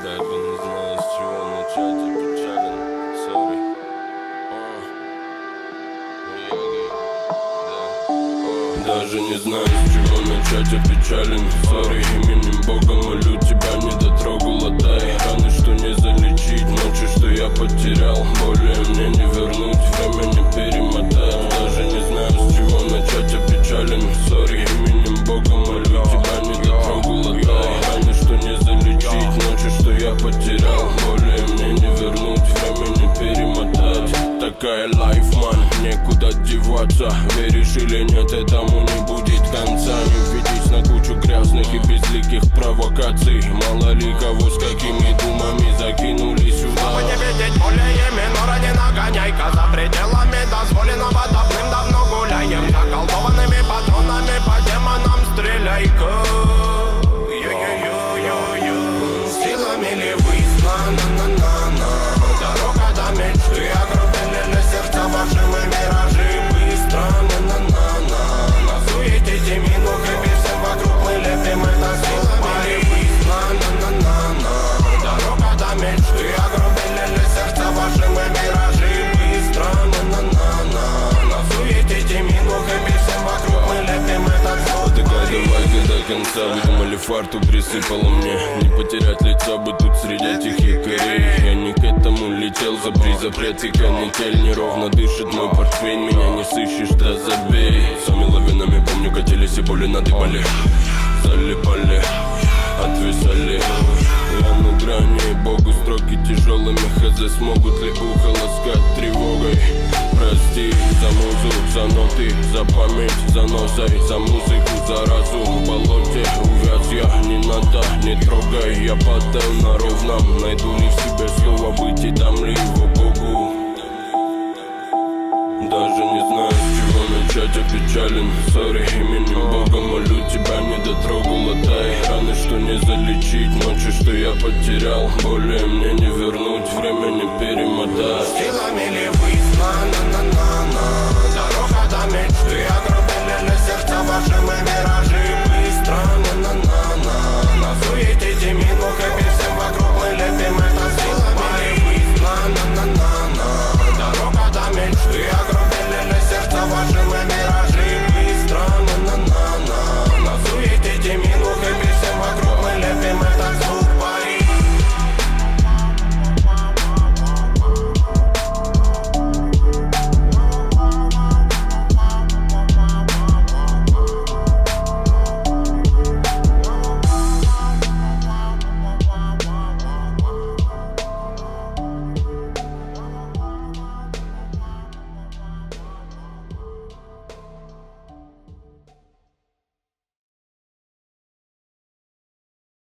Даже не знаю, с чего начать, я печален, сори. Даже не знаю, с чего начать, я печален, сори. Именем Бога молю, тебя не дотрогал, отдай раны, что не залечить, ночи, что я потерял. Более мне не вернуть, время не перемотать. Даже не знаю, с чего начать, я печален, сори. Именем Бога молю, тебя не дотрогал, отдай раны, что не залечить, ночи, что я потерял. Более мне не вернуть, время не перемотать. Такая лайф, ман, некуда деваться. Веришь или нет, этому не будет конца. Не увидеть на кучу грязных и безликих провокаций. Мало ли кого с какими думами закинули сюда. Чтобы не видеть более минора, не нагоняй-ка. За пределами дозволенного давным-давно гуляем. Заколдованными патронами по демонам стреляй-ка. Силами ли выясна, на-на-на-на. Дорога до мечты, огрубели сердца ваши мы миражи. Быстро, на-на-на-на. На суете минут, и всем вокруг мы лепим это. Силами ли выясна, на-на-на-на. Дорога до мечты, огрубели сердца ваши мы миражи. Быстро, на-на-на-на. На суете минут, и всем вокруг мы лепим это. Давай до конца, выдумали фарту, присыпало мне. Не потерять лицо бы тут среди этих якорей. Я не к этому летел, запрет и канитель. Неровно дышит мой портфель, меня не сыщешь, да забей. Сами лавинами, помню, катились и боли надыбали. Залипали, отвисали. Я на грани, Богу строки тяжелыми. Хз, смогут ли ухо ласкать тревогой? Прости за музу, за ноты, за память, за носой, за музыку, за разум. В болоте увяз я, не надо, не трогай. Я падаю на ровном, найду ли в себе слово быть и дам ли его Богу. Даже не знаю, с чего начать, я печален, сори. Именем Бога молю, тебя не дотрогал, отдай раны, что не залечить, ночи, что я потерял. Более мне